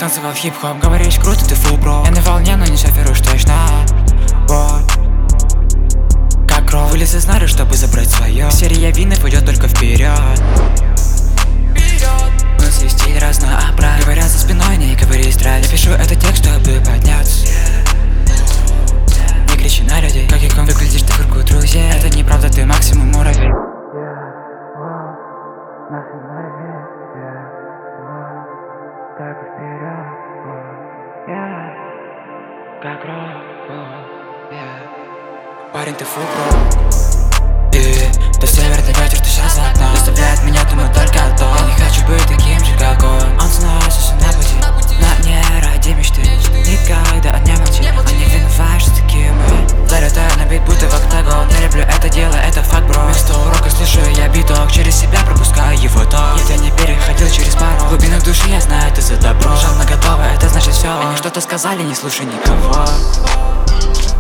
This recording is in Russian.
танцевал хип-хоп, говоришь круто, ты фул бро. Я на волне, но не шофируешь точно. Вот. Как ров, вылез из нары, чтобы забрать свое. Серия винов идет только вперед. У нас есть стиль разнообразный. Говорят за спиной, не говори страсть. Я пишу этот текст, чтобы подняться. Не кричи на людей, как икон выглядишь ты в кругу друзей. Это неправда, ты максимум муравей. Только вперед, как рок, парень, ты фул бро. И то северный ветер, что сейчас за окном заставляет меня думать только о том. Я не хочу быть таким же, как он. Он сносится на пути, но не ради мечты. Никогда не молчи, он не виноват, что такие мы. Залетаю на бит, будто в октагон. Я люблю это дело, это факт, бро. Вместо урока слушаю я биток, через себя пропускаю его ток. Нет, я не переходил через пару. В глубинах души я знаю, это за добро. Жал на готово, это значит все. Они что-то сказали, не слушай никого.